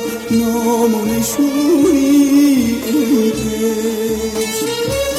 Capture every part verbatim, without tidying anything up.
نام و نشونی عشق.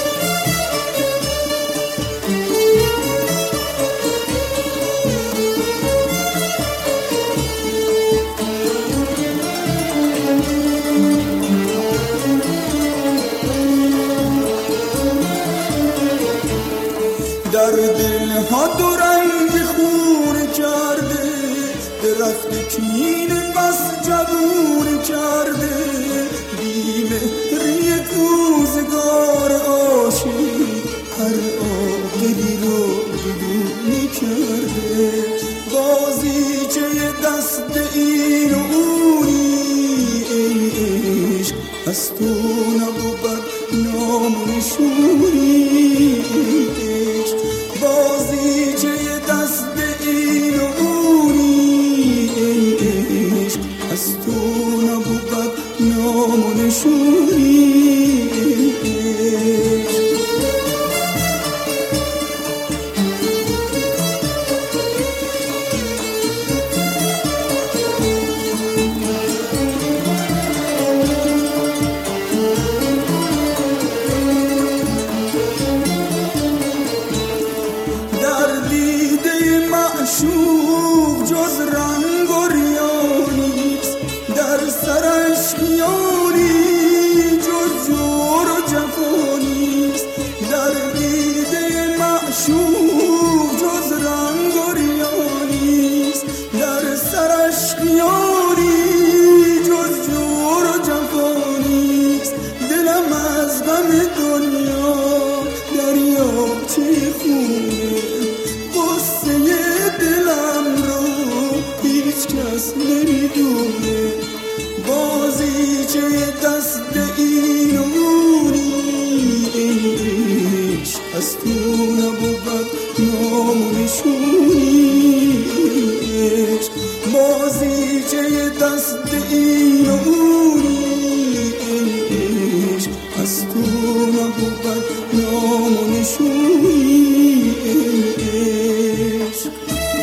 در دل ها دو رنگ خون کرده، درخت کین بس جبون کرده، بیمهری روزگار عاشق هر عاقلی رو بدونی کرده. بازیچه دست این و اونی ای عشق، از تو نبود نام و نشونی عشق. بازیچه دست این و اونی ای عشق، از تو نبود نام و نشونی عشق. معشوق جز رنگ و ریانیست، در سرش خیالی جز جور و جفانیست. در دیده معشوق جز رنگ و ریانیست، در سرش خیالی جز جور و جفانیست. دلم از غم دنیا دریاچه خونه، دلم رو هیچ کس نمیدونه. بازیچه دست این و اونی ای عشق، از تو نبود نام و نشونی عشق. بازیچه دست این و اونی ای عشق، از تو نبود نام و نشونی عشق.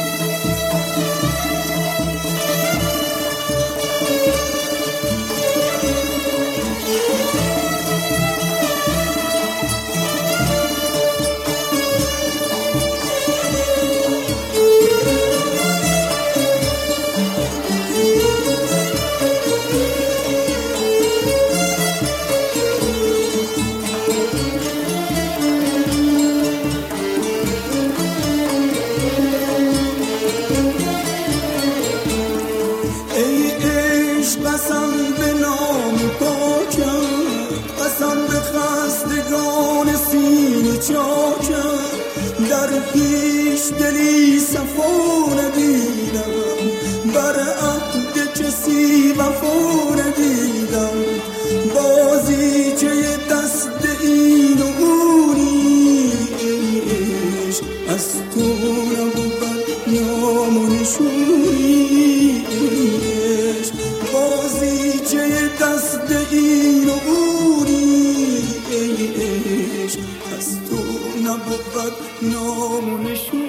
قسم به نام پاکم، قسم به خستگان سینه چاکم. در پیش دلی صفا ندیدم، بر عهد کسی وفا ندیدم. بازیچه دست این و اونی ای عشق، از تو نبود نام و نشونی عشق. بازیچه دست این و اونی ای عشق، از تو نبود نام و نشونی.